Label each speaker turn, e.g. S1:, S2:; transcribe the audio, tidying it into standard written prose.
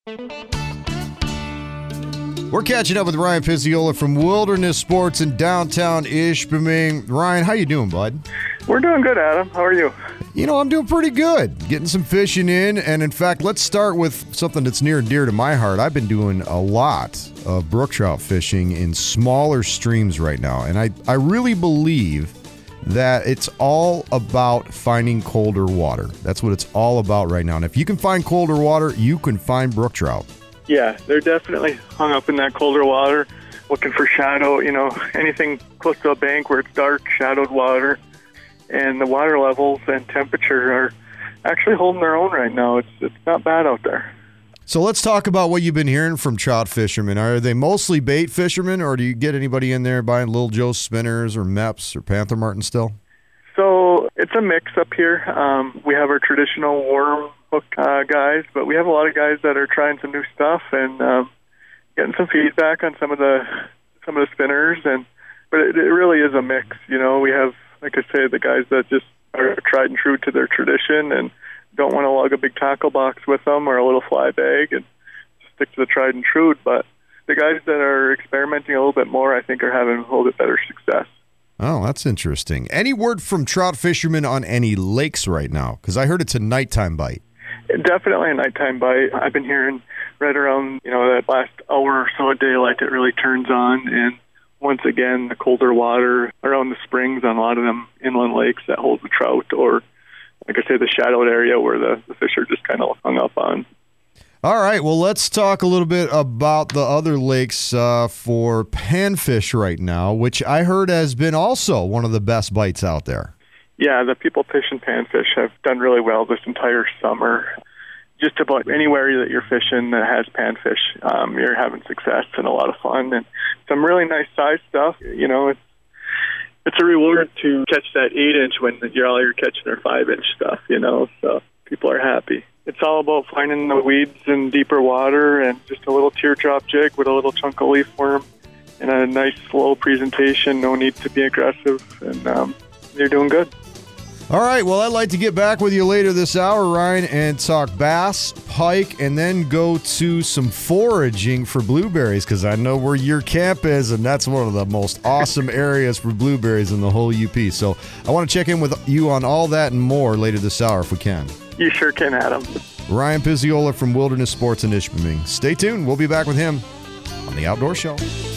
S1: We're catching up with Ryan Pizziola from Wilderness Sports in downtown Ishpeming. Ryan, how you doing, bud?
S2: We're doing good, Adam. How are you?
S1: You know, I'm doing pretty good. Getting some fishing in, and in fact, let's start with something that's near and dear to my heart. I've been doing a lot of brook trout fishing in smaller streams right now, and I really believe that it's all about finding colder water. That's what it's all about right now. And if you can find colder water, you can find brook trout.
S2: Yeah, they're definitely hung up in that colder water, looking for shadow, anything close to a bank where it's dark, shadowed water. And the water levels and temperature are actually holding their own right now. It's not bad out there.
S1: So let's talk about what you've been hearing from trout fishermen. Are they mostly bait fishermen, or do you get anybody in there buying Little Joe spinners or Meps or Panther Martin still?
S2: So it's a mix up here. We have our traditional worm hook guys, but we have a lot of guys that are trying some new stuff and getting some feedback on some of the spinners. But it really is a mix. We have, like I say, the guys that just are tried and true to their tradition and don't want to lug a big tackle box with them or a little fly bag and stick to the tried and true. But the guys that are experimenting a little bit more, I think, are having a little bit better success.
S1: Oh, that's interesting. Any word from trout fishermen on any lakes right now? Because I heard it's a nighttime bite.
S2: Definitely a nighttime bite. I've been hearing right around, that last hour or so of daylight it really turns on. And once again, the colder water around the springs on a lot of them inland lakes that hold the trout, or, like I say, the shadowed area where the fish are just kind of hung up on.
S1: All right, well, let's talk a little bit about the other lakes for panfish right now, which I heard has been also one of the best bites out there.
S2: Yeah, the people fishing panfish have done really well this entire summer. Just about anywhere that you're fishing that has panfish, you're having success and a lot of fun and some really nice size stuff. It's a reward to catch that 8-inch when all you're catching are 5-inch stuff. So people are happy. It's all about finding the weeds in deeper water and just a little teardrop jig with a little chunk of leaf worm and a nice slow presentation. No need to be aggressive, and you're doing good.
S1: All right, well, I'd like to get back with you later this hour, Ryan, and talk bass, pike, and then go to some foraging for blueberries, because I know where your camp is, and that's one of the most awesome areas for blueberries in the whole UP. So I want to check in with you on all that and more later this hour if we can.
S2: You sure can, Adam.
S1: Ryan Pizziola from Wilderness Sports in Ishpeming. Stay tuned. We'll be back with him on The Outdoor Show.